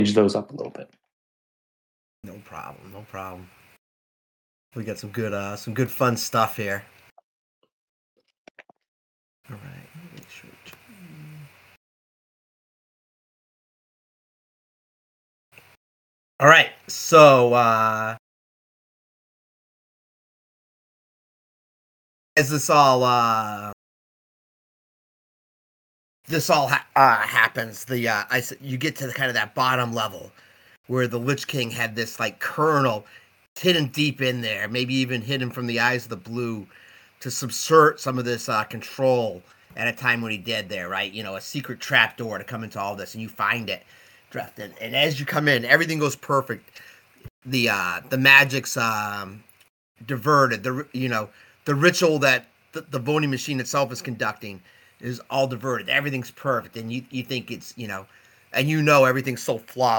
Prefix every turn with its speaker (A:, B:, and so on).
A: those up a little bit.
B: No problem. No problem. We got some good fun stuff here. All right. Let me make sure. All right. So, as this all happens, you get to the kind of that bottom level where the Lich King had this like kernel hidden deep in there, maybe even hidden from the eyes of the blue, to subvert some of this control at a time when he did there, right? You know, a secret trap door to come into all this, and you find it, Drefton. And as you come in, everything goes perfect. The magic's diverted. The ritual that the voting machine itself is conducting is all diverted. Everything's perfect, and you think it's and everything's so flawless.